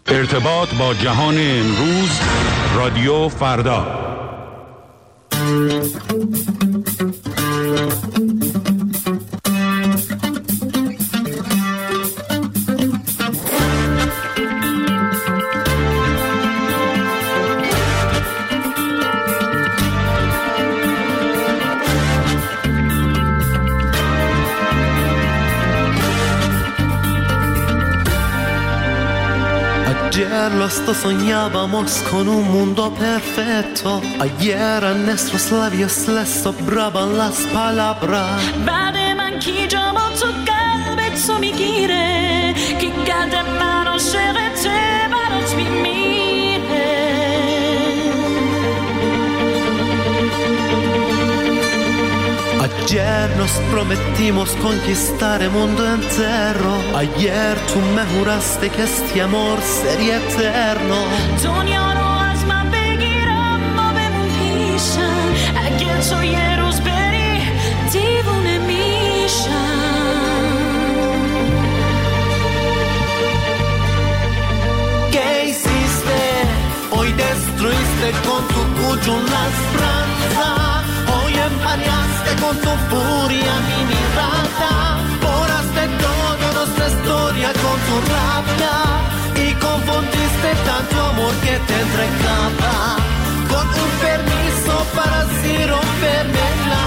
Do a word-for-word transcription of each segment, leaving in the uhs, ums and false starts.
ارتباط با جهان امروز، رادیو فردا. Ayer los dos soñábamos con un mundo perfecto. Ayer a nuestros labios les sobraban las palabras. بعد من کی جام تو قلبت تو میگیره، کی قلب من عاشقته برات میمیره. Ayer nos prometimos conquistar el mundo entero. Ayer tú me juraste que este amor sería eterno. دنیا رو از من بگیرم ما بمون پیشم، اگه تو یه روز بری دیوونه میشم. ¿Qué hiciste? Hoy destruiste con tu cuello la esperanza. Hoy empañaste con tu furia mi mirada. Borraste toda nuestra historia con tu rabia y confundiste tanto amor que te entregaba con un permiso para así rompermela.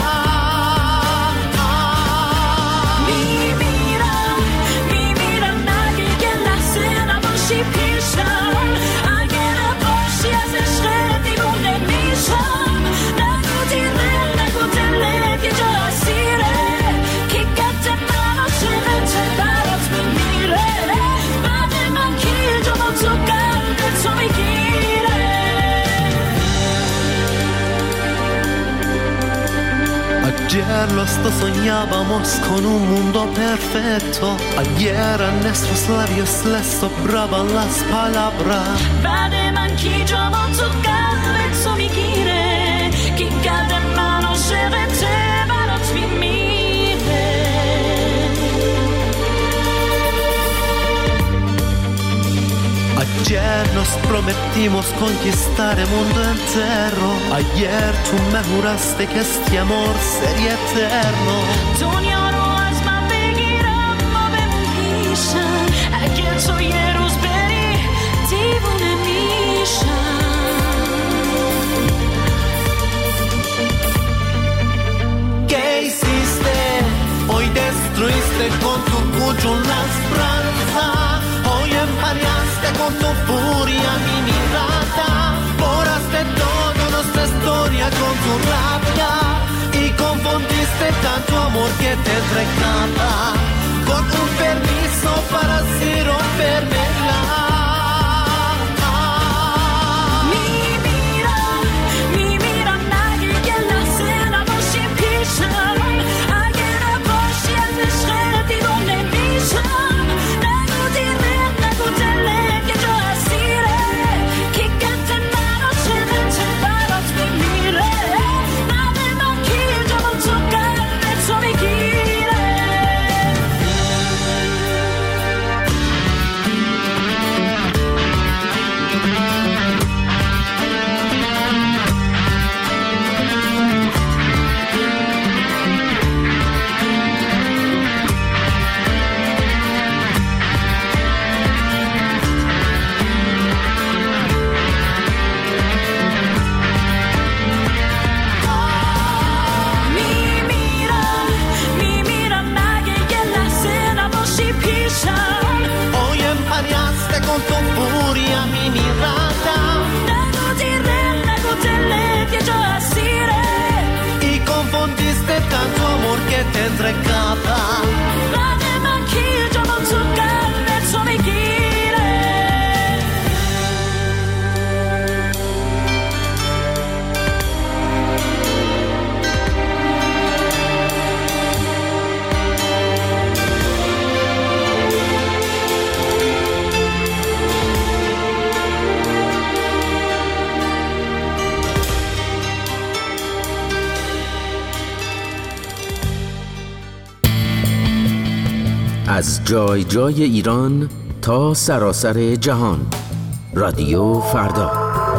Mi mira, mi mira nadie que la cena باشی پیشم، اگه نباشی از عشق دیوونه میشم. نگو دیره نگو دلت یه جا اسیره، کی قد من عاشقته برات میمیره. بعد من کی جامو تو قلب تو میگیره. Ayer los dos soñábamos con un mundo perfecto. Ayer a nuestros labios les sobraban las palabras. بعد من کی جامو تو قلب تو میگیره، کی قلب من عاشقته برات میمیره. Ayer nos prometimos conquistar el mundo entero. Ayer tú me juraste que este amor sería eterno. دنیا رو از من بگیرم ما بمون پیشم، اگه تو یه روز بری دیوونه میشم. ¿Qué hiciste? Hoy destruiste con tu cuello la esperanza. Hoy empañaste con tu furia mi mirada. Borraste toda nuestra historia con tu rabia y confundiste tanto amor que te entregaba con un permiso para así rompermela. می میرم می میرم نگی که لحظه نباشی پیشم، اگه نباشی از عشق دیوانه میشم. نگو دیره نگو دلت یه جا اسیره، کی قد من عاشقته برات میمیره. بعد من کی جامو تو قلب تو میگیره. می میرم می میرم نگه یه لحظه نباشی پیشم. Hoy empañaste con tu furia mi mirada نگو دیره نگو دلت یه جا اسیره، y confundiste tanto amor que te entregaba. بعد من کی جامو تو قلب تو میگیره. از جای جای ایران تا سراسر جهان، رادیو فردا.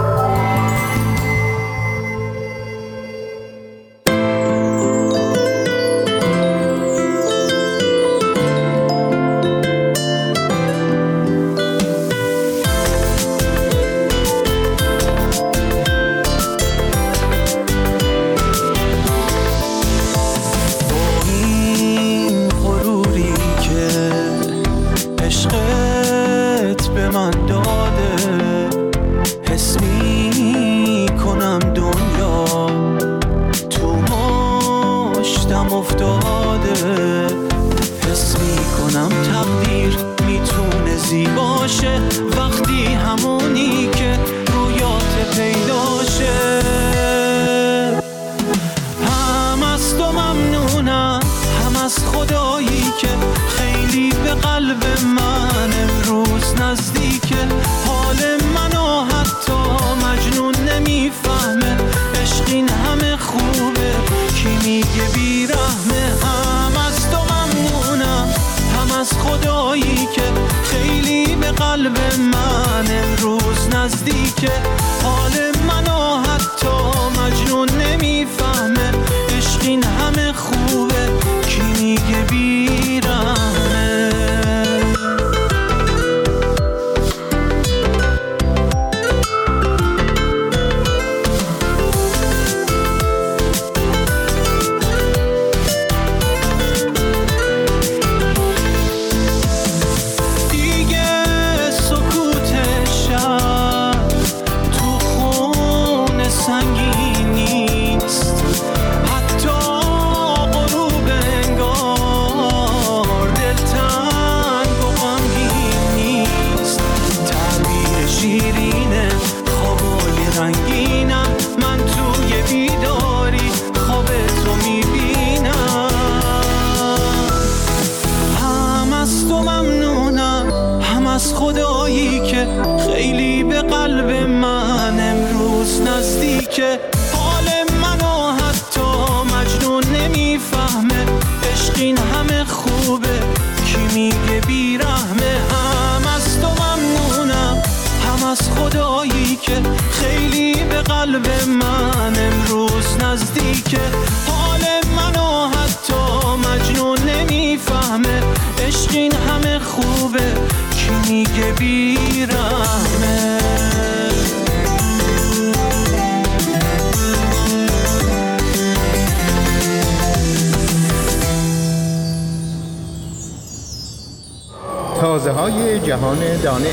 تازه های جهان دانش.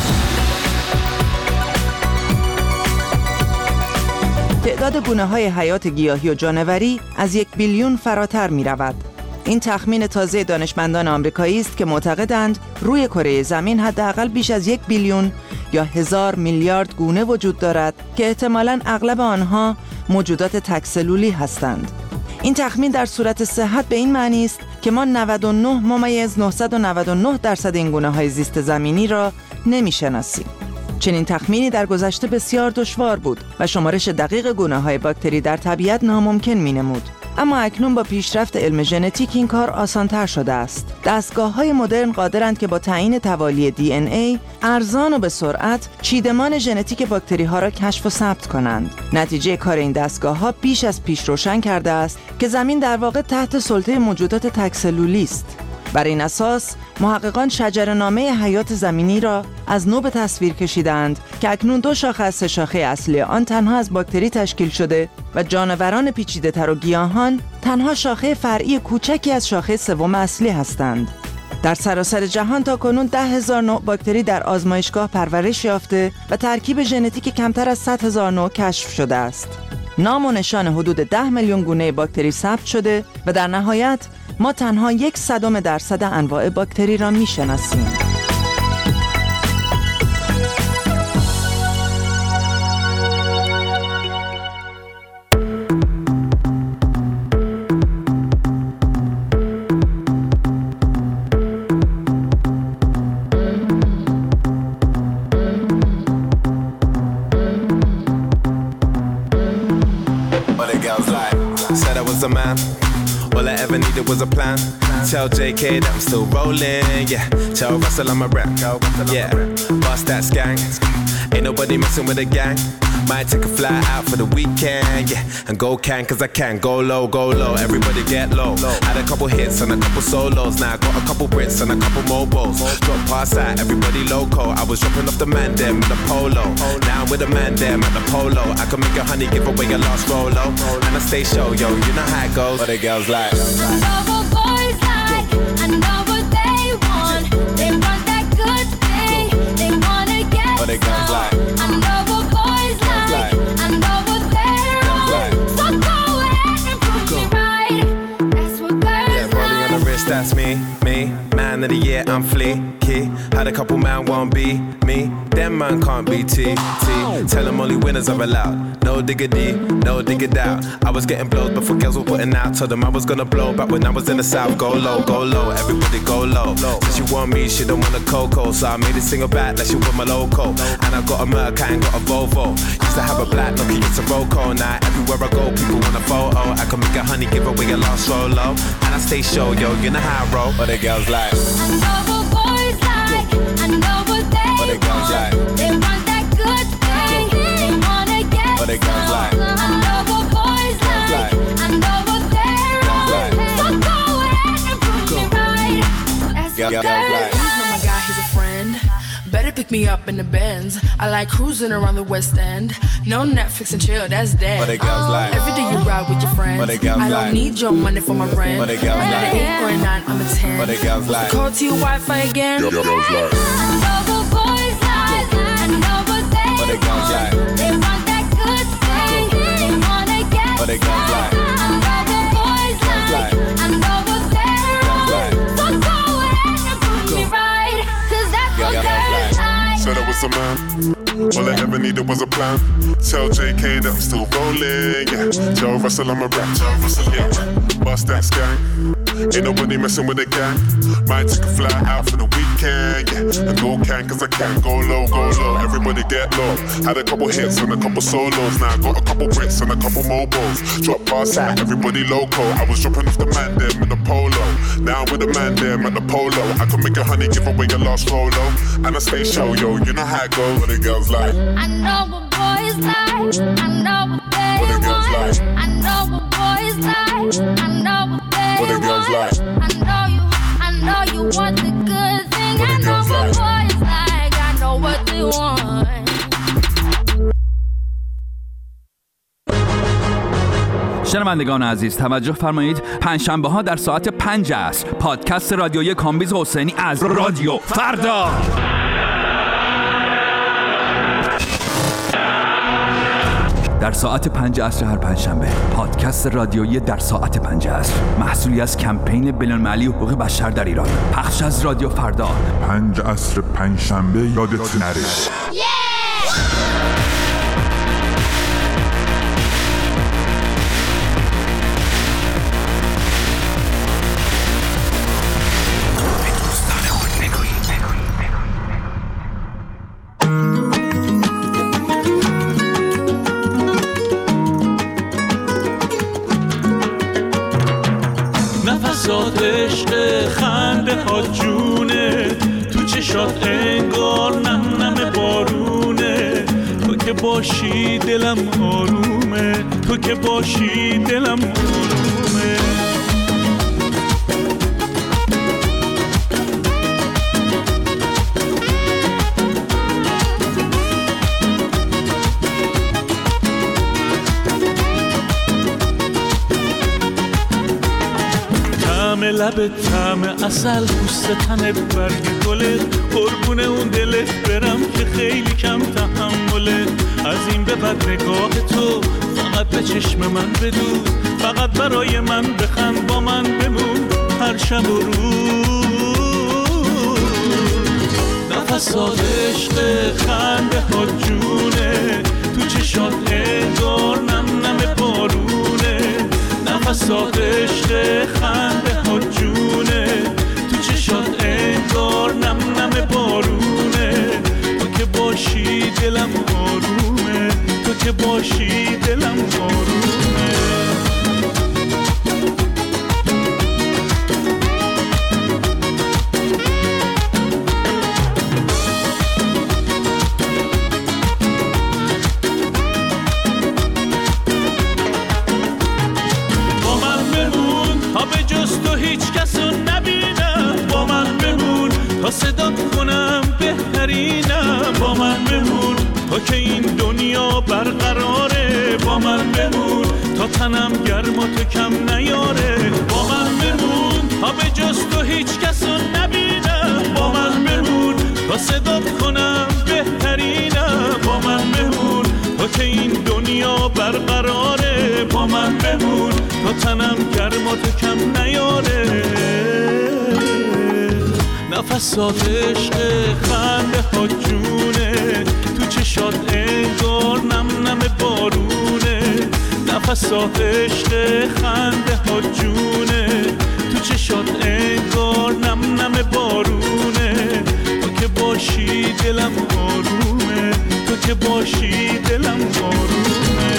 تعداد گونه‌های حیات گیاهی و جانوری از یک بیلیون فراتر می رود. این تخمین تازه دانشمندان آمریکایی است که معتقدند روی کره زمین حداقل بیش از یک بیلیون یا هزار میلیارد گونه وجود دارد که احتمالاً اغلب آنها موجودات تک‌سلولی هستند. این تخمین در صورت صحت به این معنی است که ما نود و نه ممیز نهصد و نود و نه درصد این گونه‌های زیست زمینی را نمی‌شناسیم. چنین تخمینی در گذشته بسیار دشوار بود و شمارش دقیق گونه‌های باکتری در طبیعت ناممکن می‌نمود. اما اکنون با پیشرفت علم ژنتیک این کار آسان‌تر شده است. دستگاه‌های مدرن قادرند که با تعیین توالی دی ان ای ارزان و به سرعت چیدمان ژنتیک باکتری‌ها را کشف و ثبت کنند. نتیجه کار این دستگاه‌ها بیش از پیش روشن کرده است که زمین در واقع تحت سلطه موجودات تک‌سلولی است. بر این اساس محققان شجره‌نامه حیات زمینی را از نو به تصویر کشیدند که اکنون دو شاخه از سه شاخه اصلی آن تنها از باکتری تشکیل شده و جانوران پیچیده‌تر و گیاهان تنها شاخه فرعی کوچکی از شاخه سوم اصلی هستند. در سراسر جهان تا کنون ده هزار نوع باکتری در آزمایشگاه پرورش یافته و ترکیب ژنتیک کمتر از صد هزار نوع کشف شده است. نام و نشان حدود ده میلیون گونه باکتری ثبت شده و در نهایت ما تنها یک صدم درصد انواع باکتری را می‌شناسیم. All I ever needed was a plan. Tell J K that I'm still rolling, yeah. Tell Russell I'm a rep, yeah. Bust that skank. Ain't nobody messing with a gang. Might take a fly out for the weekend, yeah. And go can, cause I can. Go low, go low, everybody get low. Had a couple hits and a couple solos. Now I got a couple Brits and a couple mobiles. Drop past that, everybody loco. I was dropping off the man them with a polo. Now I'm with the man them at the polo. I can make a honey give away your last Rolo. And I stay show, yo, you know how it goes. What the girls like? I know what boys like, I know what they want. They want that good thing, they wanna get What the girls like? I know what boys like, I know what they're on. So go ahead and prove me right. That's what girls Yeah, rolling on the wrist, that's me, me. Man of the year, I'm fleeky. Had a couple man won't be me. Them man can't be T, T. Tell them only winners are allowed. No diggity, no diggity doubt. I was getting blows before girls were putting out. Told them I was gonna blow back when I was in the south. Go low, go low, everybody go low. Since she want me, she don't want a Coco. So I made it single back like she want my loco. And I got a Merc, I ain't got a Volvo. Used to have a black Nokia, it's a Roco. Now everywhere I go, people want a photo. I can make a honey, give away a last Rolo. And I stay show, yo, you know how I roll. What the girls like? I know what boys like, I know what they What the girls want. like? They want that good thing, they wanna get What the girls like? I know what boys like, I know what they're on. So go ahead and prove me right. That's what girls like. He's not my guy, he's a friend. Better pick me up in the Benz. I like cruising around the West End. No Netflix and chill, that's dead. What the girls like? Every day you ride with your friends. What the girls I don't like? need your money for my rent. What the girls I'm like? an eight or a nine, I'm a ten. What the girls like? Call to your Wi-Fi again. I know what boys like, I know what they What the girls want. like? They want that good thing, they wanna get What the girls like? I know what boys like, I know what they're on. So go ahead and prove me right, cause that's what girls like. Said I was a man, all I ever needed was a plan. Tell J K that I'm still rolling, yeah. Tell Russell I'm a rap, tell Russell, yeah. Bust that gang, ain't nobody messing with the gang. Might take a fly out for the weekend, yeah. And go can, cause I can. Go low, go low, everybody get low. Had a couple hits and a couple solos. Now I got a couple Brits and a couple mobiles. Drop past that, everybody loco. I was dropping off the man them in the polo. Now I'm with the man them at the polo. I can make a honey, give away your last Rolo. And I stay show, yo, you know how it goes. What the girls like? I know what boys like, I know what they What the girls want. like? I know what boys like, I know what they What the girls want. like? I know you, I know you want the good thing. What the I know girls what like? boys like, I know what they want. شنوندگان عزیز توجه فرمایید، پنجشنبه ها در ساعت پنج عصر پادکست رادیویی کامبیز حسینی از رادیو فردا. در ساعت پنج عصر هر پنجشنبه پادکست رادیویی در ساعت پنج عصر، محصولی از کمپین بین‌المللی حقوق بشر در ایران، پخش از رادیو فردا. پنج عصر پنجشنبه یادت نره. نفسات عشق خنده ها جونه، تو چشات انگار نم نم بارونه. تو که باشی دلم آرومه، تو که باشی دلم آرومه. لبت طعم عسل، پوست تنت برگ گله، قربون اون دلت برم که خیلی کم تحمله. از این به بعد نگاه تو فقط به چشم من بدوز، فقط برای من بخند، با من بمون هر شب و روز. نفسات عشق خنده ها جونه، تو چشات انگار نم نم بارونه. نفسات عشق خنده ها جونه، تو چشات انگار نم نم بارونه. تو که باشی دلم آرومه، تو که باشی دلم آرومه. تو که این دنیا برقراره. با من بمون تا تنم گرم و تو کم نیاره. با من بمون تا به جز تو هیچ کسو نبینم. با من بمون تا صدات کنم بهترینم. با من بمون تو که این دنیا برقراره. با من بمون تا تنم گرم و تو کم نیاره. نفسات عشق خنده ها جونه، تو چشات انگار نم نم بارونه. نفسات عشق خنده ها جونه، تو چشات انگار نم نم بارونه. تو که باشی دلم آرومه، تو که باشی دلم آرومه.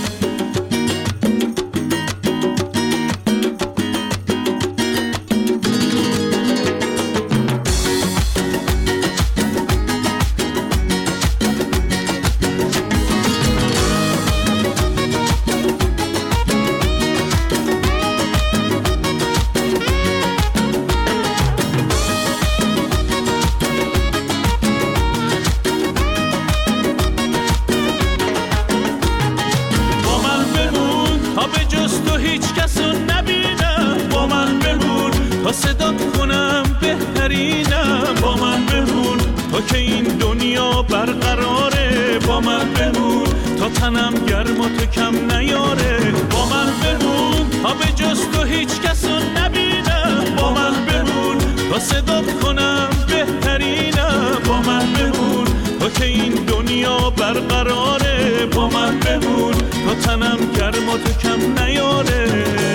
تنم گرم و تو کم نیاره. با من بمون تا به جز تو هیچ کسو نبینم. با من بمون تا صدات کنم بهترینم. با من بمون تا که این دنیا برقراره. با من بمون تا تنم گرم و تو کم نیاره.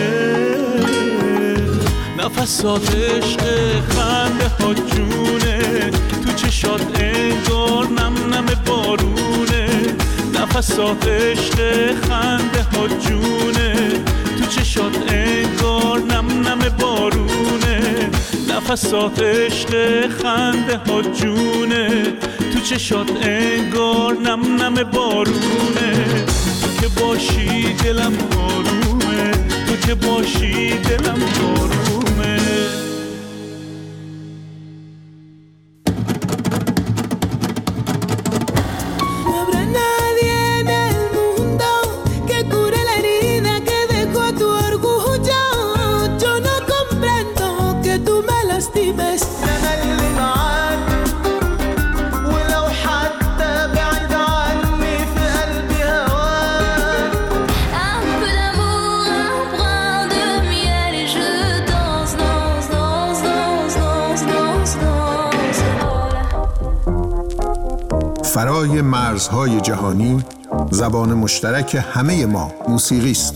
نفسات عشق خنده ها جونه، تو چشات انگار نم نم بارونه. نفسات عشق خنده ها جونه، تو چشات انگار نم نم بارونه. نفسات عشق خنده ها جونه، تو چشات انگار نم نم بارونه. تو که باشی دلم آرومه، تو که باشی دلم آرومه. فرای مرزهای جهانی، زبان مشترک همه ما موسیقی است.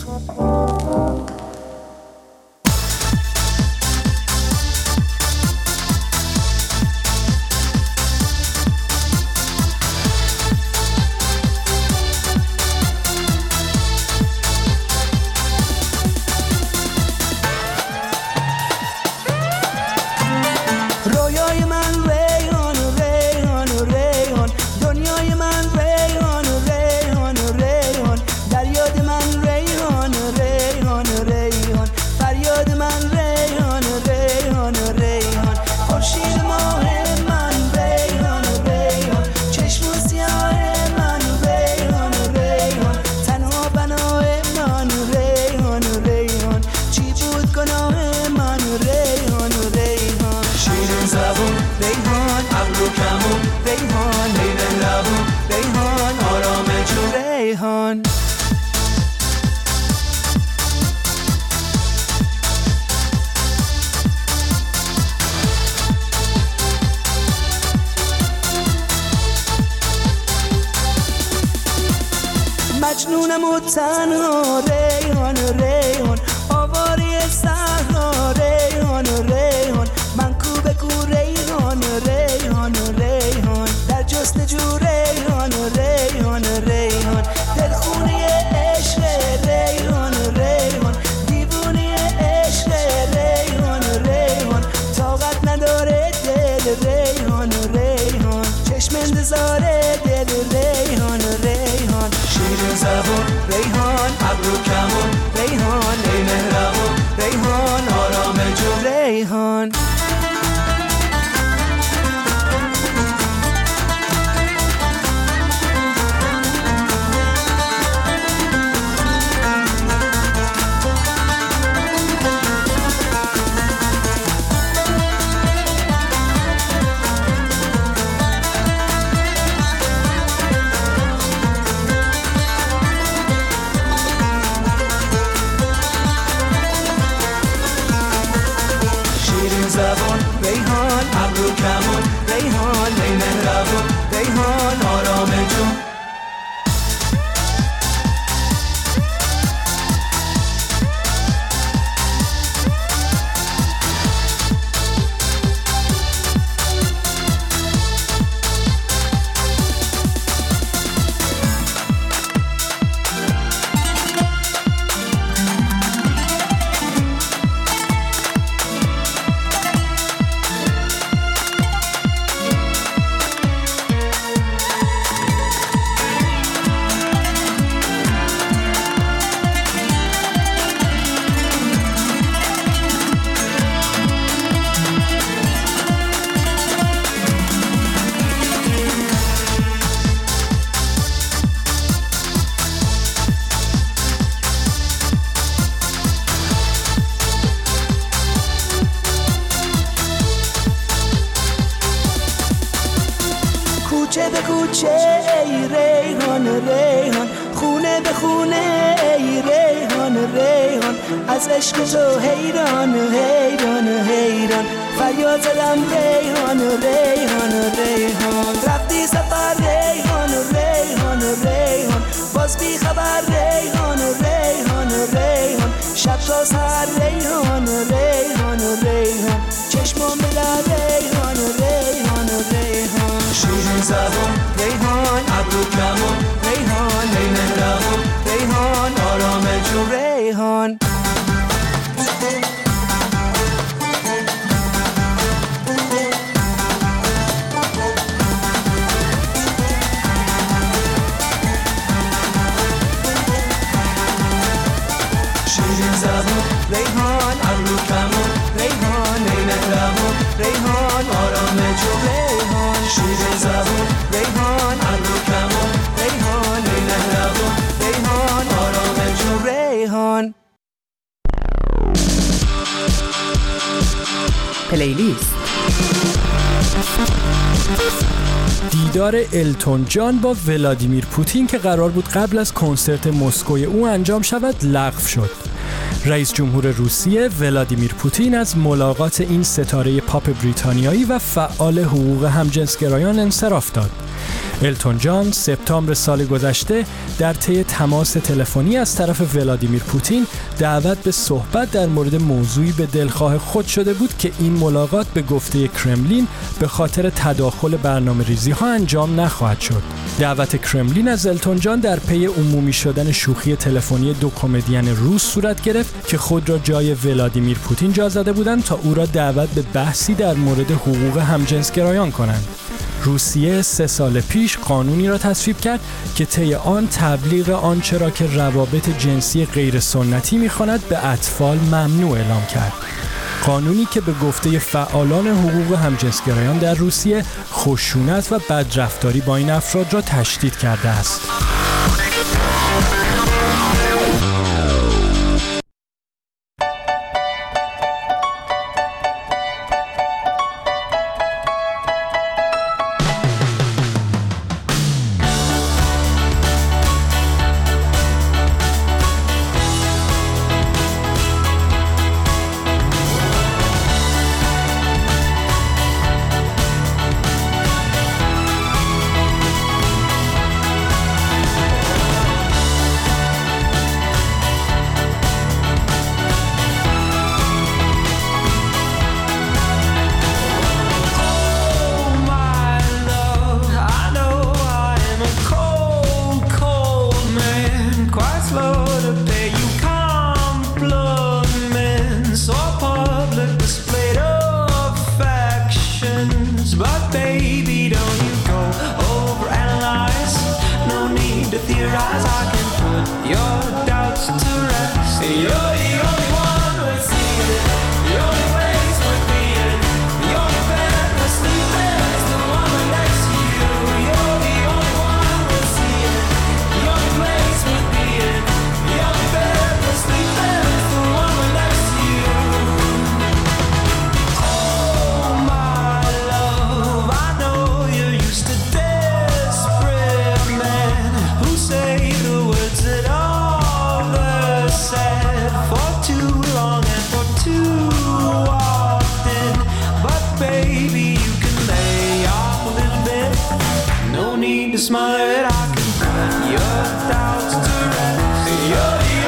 مجنونم و تنها ریحان ریحان، آواری صحرا ریحان ریحان، من کو به کو ریحان ریحان ریحان، در جستجو ریحان ریحان ریحان، دلخونی عشق ریحان ریحان، دیوونی عشق ریحان ریحان، طاقت نداره دل ریحان ریحان، چشم انتظار دل ریحان ریحان، شیرین زبون ریحان، ابرو کمون ریحان، ای مهربون ریحان، آرام جو ریحان. کوچه به کوچه ای ریحان ریحان، خونه به خونه ای ریحان ریحان، از عشق تو حیران حیران حیران، فریاد زدم ریحان ریحان ریحان، رفتی سفر ریحان ریحان ریحان، باز بی خبر ریحان ریحان ریحان، شب تا سحر ریحان ریحان ریحان، چشمام به در ریحان ریحان ریحان، شیرین زبان ریحان، ابرو کمون ریحان، ای مهربون ریحان، آرام جون ریحان. شیرین زبون ریحان، ابرو کمون ریحان، ای مهربون ریحان، آرام جون ریحان، شیرین زبون ریحان، ابرو کمون ریحان، ای مهربون ریحان، آرام جون ریحان. پلیلیست. دیدار التون جان با ولادیمیر پوتین که قرار بود قبل از کنسرت مسکوی او انجام شود لغو شد. رئیس جمهور روسیه ولادیمیر پوتین از ملاقات این ستاره پاپ بریتانیایی و فعال حقوق همجنسگرایان انصراف داد. التون جان سپتامبر سال گذشته در طی تماس تلفنی از طرف ولادیمیر پوتین دعوت به صحبت در مورد موضوعی به دلخواه خود شده بود که این ملاقات به گفته کرملین به خاطر تداخل برنامه‌ریزی ها انجام نخواهد شد. دعوت کرملین از التون جان در پی عمومی شدن شوخی تلفنی دو کمدین روس صورت گرفت که خود را جای ولادیمیر پوتین جا زده بودند تا او را دعوت به بحثی در مورد حقوق همجنسگرایان کنند. روسیه سه سال پیش قانونی را تصویب کرد که طی آن تبلیغ آنچه را که روابط جنسی غیر سنتی می‌خواند به اطفال ممنوع اعلام کرد. قانونی که به گفته فعالان حقوق همجنسگرایان در روسیه خشونت و بدرفتاری با این افراد را تشدید کرده است. Smile, I can put your doubts to rest. You're the